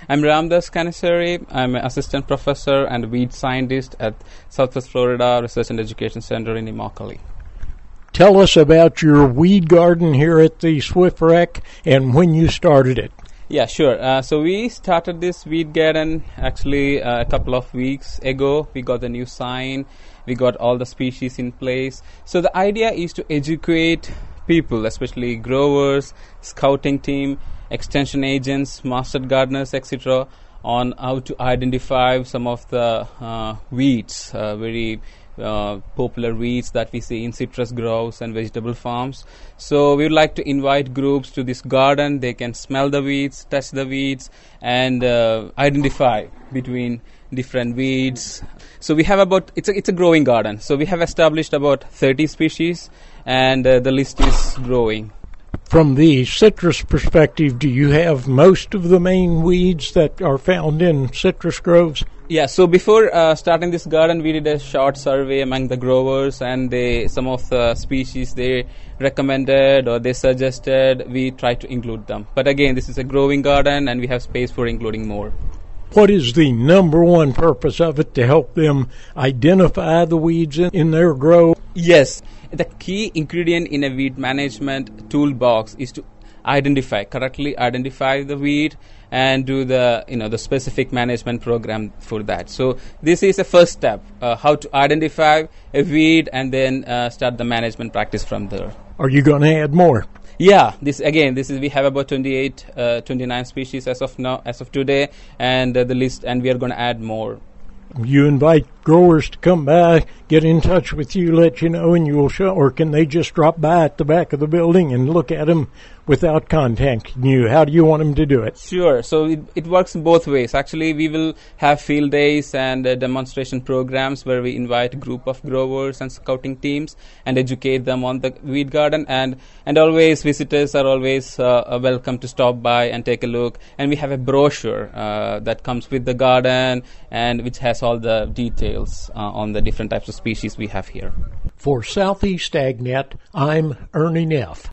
I'm Ramdas Kanasari. I'm an assistant professor and weed scientist at Southwest Florida Research and Education Center in Immokalee. Tell us about your weed garden here at the Swift Rec and when you started it. Yeah, sure. So we started this weed garden actually a couple of weeks ago. We got the new sign. We got all the species in place. So the idea is to educate people, especially growers, scouting team, extension agents, master gardeners, etc., on how to identify some of the weeds, very popular weeds that we see in citrus groves and vegetable farms. So we would like to invite groups to this garden. They can smell the weeds, touch the weeds, and identify between different weeds. So we have it's a growing garden. So we have established about 30 species, and the list is growing. From the citrus perspective, do you have most of the main weeds that are found in citrus groves? Yeah, so before starting this garden, we did a short survey among the growers, and some of the species they recommended or they suggested, we try to include them. But again, this is a growing garden, and we have space for including more. What is the number one purpose of it, to help them identify the weeds in their grove? Yes. The key ingredient in a weed management toolbox is to correctly identify the weed and do the specific management program for that. So this is a first step, how to identify a weed and then start the management practice from there. Are you going to add more? Yeah, we have about 29 species as of today, and the list, and we are going to add more. You invite growers to come by, get in touch with you, let you know, and you will show, or can they just drop by at the back of the building and look at them without contacting you? How do you want them to do it? Sure. So it works both ways. Actually, we will have field days and demonstration programs where we invite a group of growers and scouting teams and educate them on the weed garden. And always visitors are always welcome to stop by and take a look. And we have a brochure that comes with the garden and which has all the details on the different types of species we have here. For Southeast AgNet, I'm Ernie Neff.